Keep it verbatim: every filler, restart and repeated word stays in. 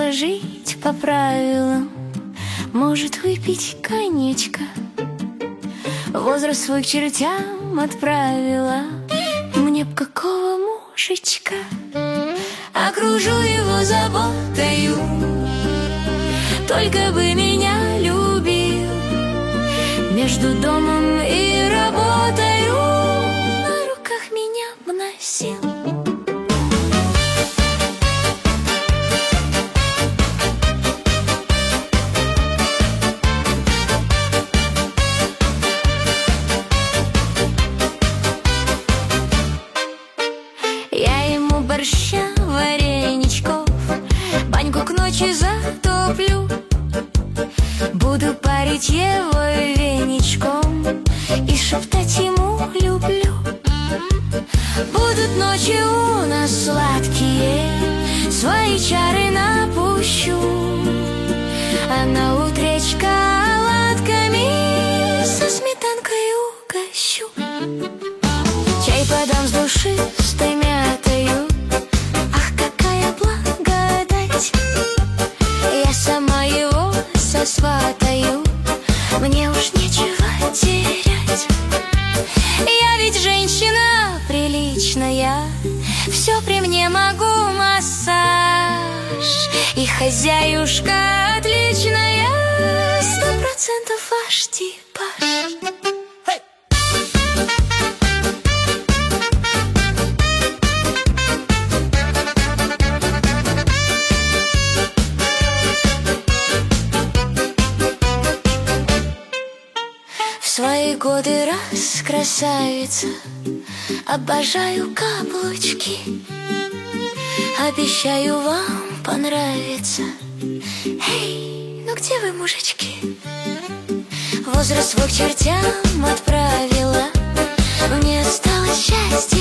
решила жить по правилам. Может выпить коньячка, возраст свой к чертям отправила. Мне б какого мужичка, окружу его заботою, только бы меня любил, между домом и работою на руках меня б носил. Борща, вареничков, баньку к ночи затоплю, буду парить его веничком и шептать ему люблю. Будут ночи у нас сладкие, свои чары напущу, а на утречка оладками со сметанкой угощу. Чай подам с душистой мятою, я сама его сосватаю, мне уж нечего терять. Я ведь женщина приличная, все при мне могу, массаж, и хозяюшка отличная, сто процентов ваш типаж. В свои годы раз красавица, обожаю каблучки, обещаю вам понравится. Эй, ну где вы, мужички? Возраст свой к чертям отправила, мне осталось счастье